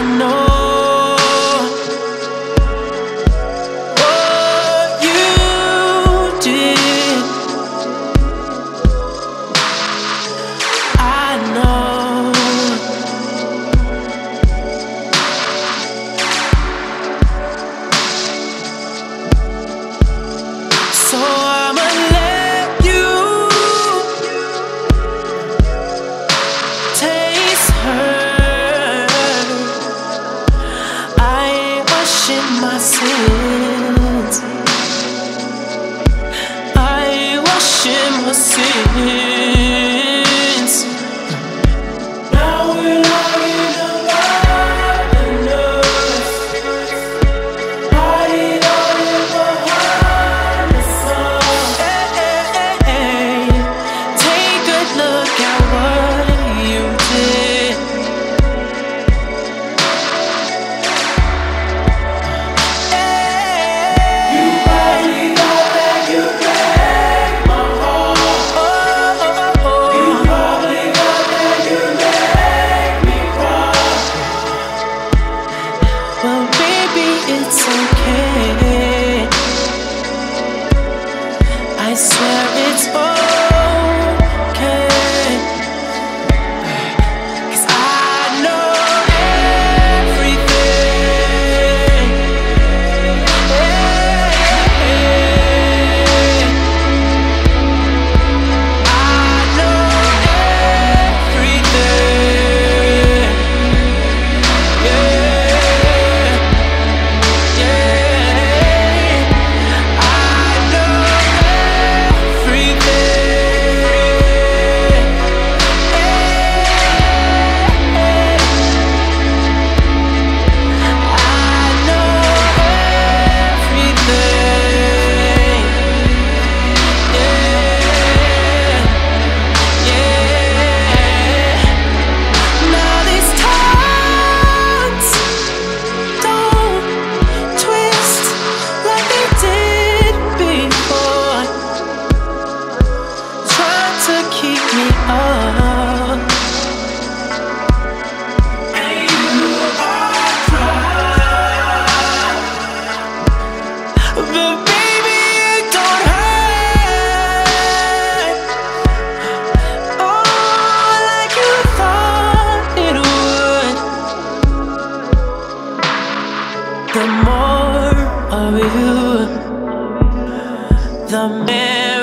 know what you did. I know. So I'ma let you taste her. I ain't washing my sins. I ain't washing my sins. Now we're not in a lot enough. Hide all in behind the sun. Hey, take a look at what you did. You finally thought that you break my heart. You probably thought that you make me cry. Well, baby, it's okay. I swear it's okay. 'Cause I know everything. I know everything. Yeah, yeah. I know everything. I know everything. Yeah, yeah. Now these tongues don't twist like they did before, trying to keep me up. And you are trying, but baby, it don't hurt. Oh, like you thought it would. The more of you, the merrier.